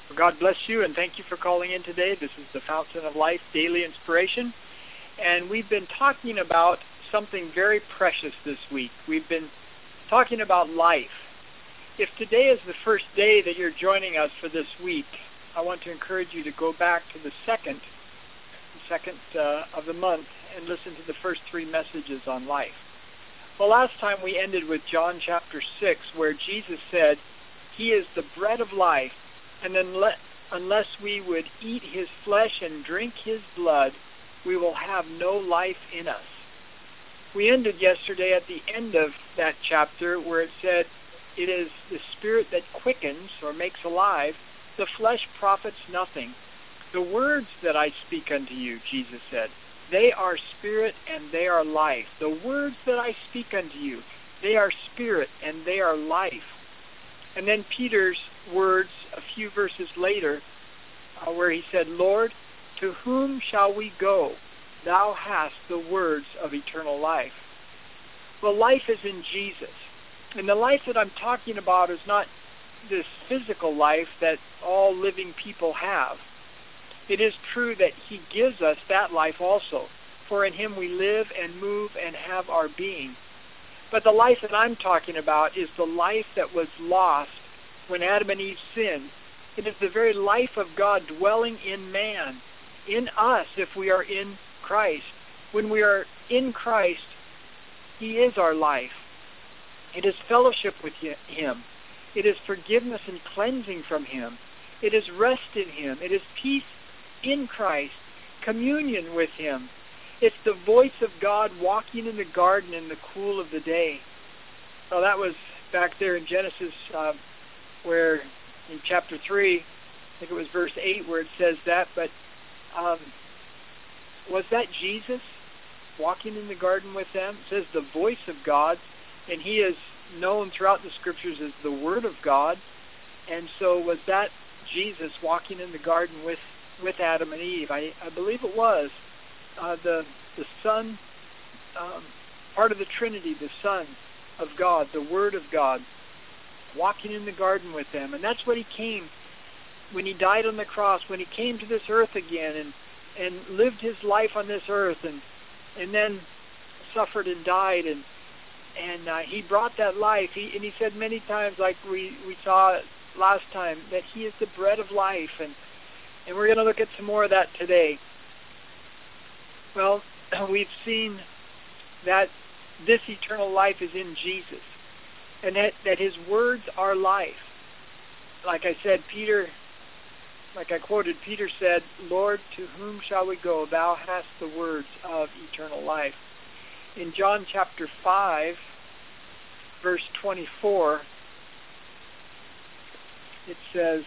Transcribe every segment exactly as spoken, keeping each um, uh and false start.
Well, God bless you, and thank you for calling in today. This is the Fountain of Life Daily Inspiration, and we've been talking about something very precious this week. We've been talking about life. If today is the first day that you're joining us for this week, I want to encourage you to go back to the second, the second uh, of the month and listen to the first three messages on life. Well, last time we ended with John chapter six, where Jesus said, He is the bread of life, and unless we would eat His flesh and drink His blood, we will have no life in us. We ended yesterday at the end of that chapter where it said, it is the Spirit that quickens or makes alive, the flesh profits nothing. The words that I speak unto you, Jesus said, they are spirit and they are life. The words that I speak unto you, they are spirit and they are life. And then Peter's words a few verses later, uh, where he said, Lord, to whom shall we go? Thou hast the words of eternal life. Well, life is in Jesus. And the life that I'm talking about is not this physical life that all living people have. It is true that He gives us that life also, for in Him we live and move and have our being. But the life that I'm talking about is the life that was lost when Adam and Eve sinned. It is the very life of God dwelling in man, in us if we are in Christ. When we are in Christ, He is our life. It is fellowship with Him. It is forgiveness and cleansing from Him. It is rest in Him. It is peace in Christ, communion with Him. It's the voice of God walking in the garden in the cool of the day. Well, that was back there in Genesis, uh, where in chapter three, I think it was verse eight where it says that, but um, was that Jesus walking in the garden with them? It says the voice of God, and He is known throughout the Scriptures as the Word of God. And so was that Jesus walking in the garden with, with Adam and Eve? I, I believe it was. Uh, the the Son, um, part of the Trinity, the Son of God, the Word of God, walking in the garden with them. And that's what He came when He died on the cross, when He came to this earth again and, and lived His life on this earth and and then suffered and died. And and uh, He brought that life. He, and He said many times, like we, we saw last time, that He is the bread of life. And, and we're going to look at some more of that today. Well, we've seen that this eternal life is in Jesus, and that, that His words are life. Like I said, Peter, like I quoted, Peter said, Lord, to whom shall we go? Thou hast the words of eternal life. In John chapter five, verse twenty-four, it says,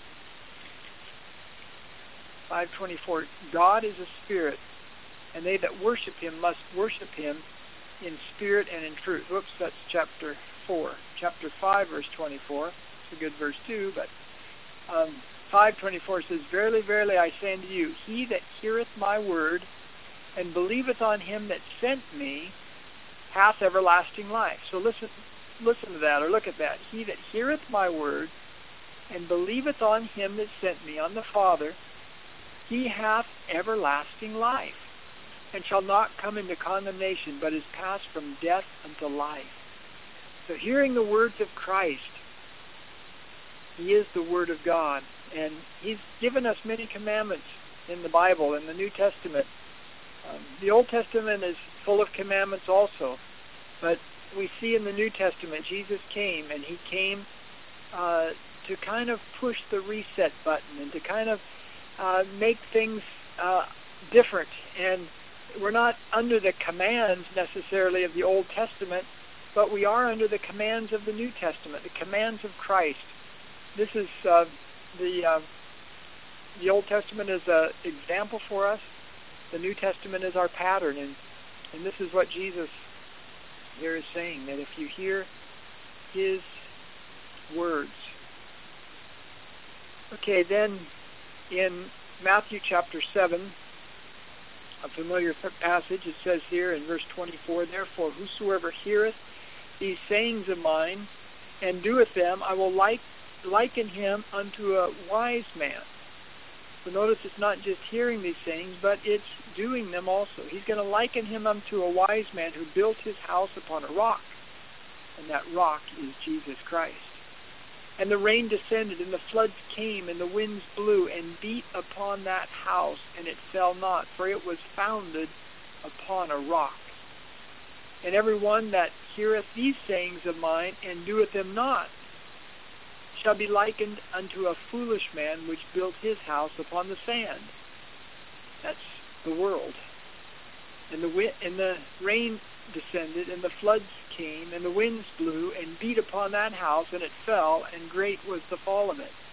five twenty-four, God is a spirit, and they that worship Him must worship Him in spirit and in truth. Whoops, that's chapter four. Chapter five, verse twenty-four. It's a good verse too, but um, five twenty-four says, Verily, verily, I say unto you, he that heareth my word, and believeth on Him that sent me, hath everlasting life. So listen, listen to that, or look at that. He that heareth my word, and believeth on Him that sent me, on the Father, he hath everlasting life, and shall not come into condemnation, but is passed from death unto life. So hearing the words of Christ, He is the Word of God, and He's given us many commandments in the Bible, in the New Testament. Um, the Old Testament is full of commandments also, but we see in the New Testament Jesus came, and He came uh, to kind of push the reset button and to kind of uh, make things uh, different. And we're not under the commands necessarily of the Old Testament, but we are under the commands of the New Testament, the commands of Christ. This is uh, the uh, the Old Testament is an example for us. The New Testament is our pattern, and, and this is what Jesus here is saying, that if you hear His words. Okay, then in Matthew chapter seven, a familiar passage, it says here in verse twenty-four, Therefore whosoever heareth these sayings of mine, and doeth them, I will like liken him unto a wise man. So notice it's not just hearing these things, but it's doing them also. He's going to liken him unto a wise man who built his house upon a rock, and that rock is Jesus Christ. And the rain descended, and the floods came, and the winds blew, and beat upon that house, and it fell not, for it was founded upon a rock. And every one that heareth these sayings of mine, and doeth them not, shall be likened unto a foolish man which built his house upon the sand. That's the world. And the wind, and the rain descended, and the floods came, and the winds blew, and beat upon that house, and it fell, and great was the fall of it.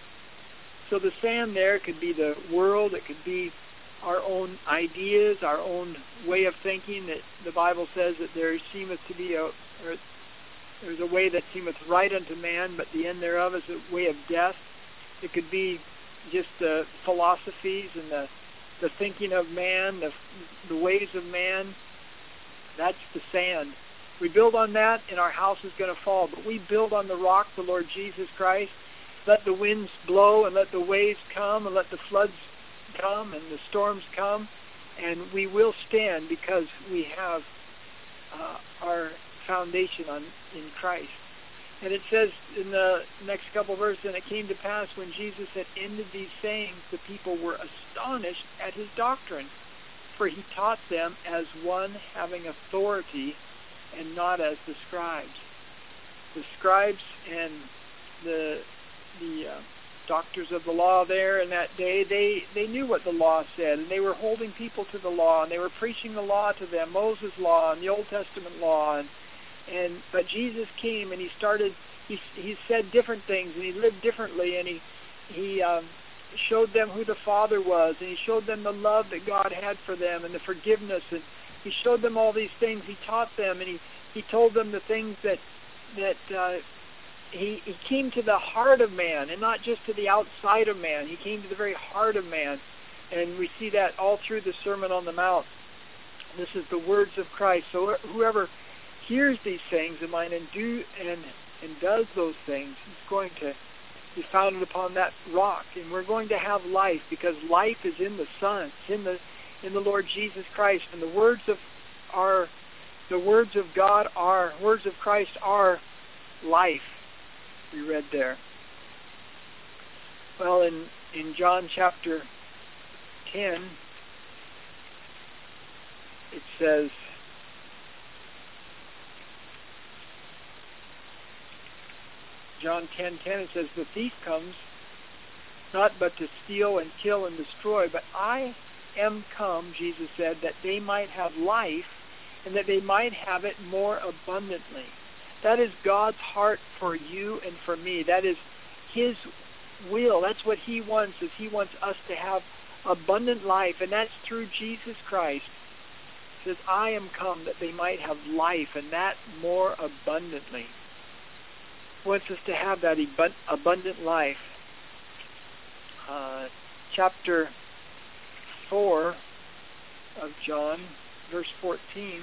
So the sand there could be the world, it could be our own ideas, our own way of thinking. That the Bible says that there seemeth to be a, or there's a way that seemeth right unto man, but the end thereof is a way of death. It could be just the philosophies and the, the thinking of man, the, the ways of man. That's the sand. We build on that, and our house is going to fall. But we build on the rock, the Lord Jesus Christ. Let the winds blow, and let the waves come, and let the floods come, and the storms come, and we will stand because we have uh, our foundation on in Christ. And it says in the next couple of verses, and it came to pass when Jesus had ended these sayings, the people were astonished at his doctrine, for he taught them as one having authority, and not as the scribes. The scribes and the the uh, doctors of the law there in that day, they, they knew what the law said, and they were holding people to the law, and they were preaching the law to them, Moses' law and the Old Testament law. And, and but Jesus came, and he started, he, he said different things, and he lived differently, and he, he um, showed them who the Father was, and he showed them the love that God had for them, and the forgiveness, and he showed them all these things. He taught them, and he, he told them the things that, that uh, He, he came to the heart of man, and not just to the outside of man. He came to the very heart of man. And we see that all through the Sermon on the Mount. This is the words of Christ. So whoever hears these things of mine and do and and does those things is going to be founded upon that rock. And we're going to have life, because life is in the Son. It's in the in the Lord Jesus Christ. And the words of our the words of God are words of Christ are life. We read there. Well, in, in John chapter ten, it says, John ten ten, it says, the thief comes not but to steal and kill and destroy, but I am come, Jesus said, that they might have life, and that they might have it more abundantly. That is God's heart for you and for me. That is his will. That's what he wants, is he wants us to have abundant life, and that's through Jesus Christ. He says, I am come that they might have life, and that more abundantly. He wants us to have that abundant life. Uh, chapter four of John, verse fourteen,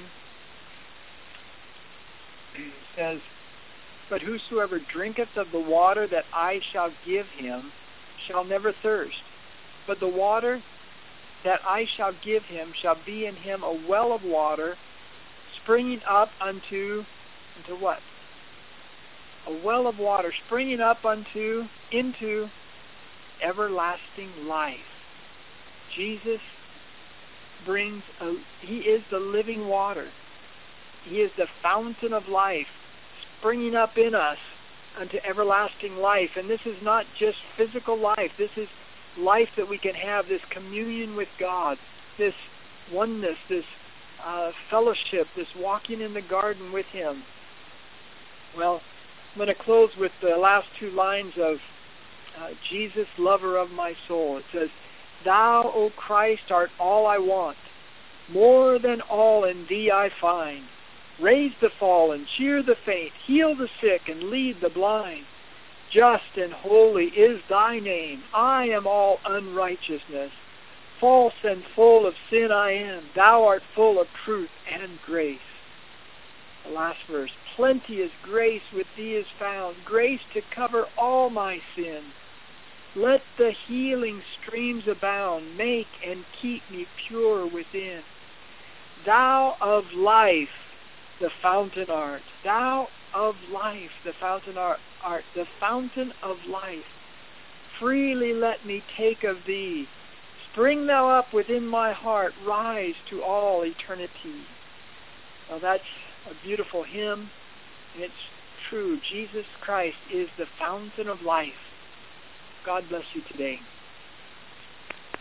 says, but whosoever drinketh of the water that I shall give him shall never thirst. But the water that I shall give him shall be in him a well of water, springing up unto, unto what? A well of water, springing up unto, into everlasting life. Jesus brings, a, he is the living water. He is the fountain of life, springing up in us unto everlasting life. And this is not just physical life. This is life that we can have, this communion with God, this oneness, this uh, fellowship, this walking in the garden with him. Well, I'm going to close with the last two lines of uh, Jesus, lover of my soul. It says, thou, O Christ, art all I want. More than all in thee I find. Raise the fallen, cheer the faint, heal the sick, and lead the blind. Just and holy is thy name. I am all unrighteousness. False and full of sin I am. Thou art full of truth and grace. The last verse, plenteous grace with thee is found, grace to cover all my sins. Let the healing streams abound, make and keep me pure within. Thou of life, the fountain art. Thou of life, the fountain art, art, the fountain of life. Freely let me take of thee. Spring thou up within my heart, rise to all eternity. Well, that's a beautiful hymn, and it's true. Jesus Christ is the fountain of life. God bless you today.